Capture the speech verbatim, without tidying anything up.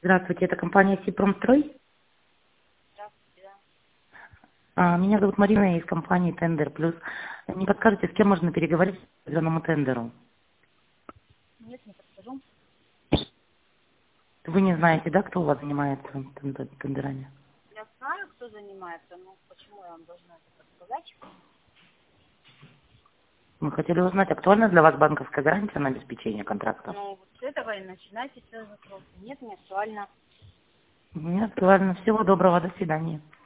Здравствуйте, это компания «Сипромстрой». Здравствуйте, да. А, Меня зовут Марина, я из компании «Тендер Плюс». Не подскажете, с кем можно переговорить по данному тендеру? Нет, не подскажу. Вы не знаете, да, кто у вас занимается тен- тендерами? Я знаю, кто занимается, но почему я вам должна это подсказать? Мы хотели узнать, актуальна для вас банковская гарантия на обеспечение контракта? Ну, вот с этого и начинайте свой вопрос. Нет, не актуально. Не актуально. Всего доброго, до свидания.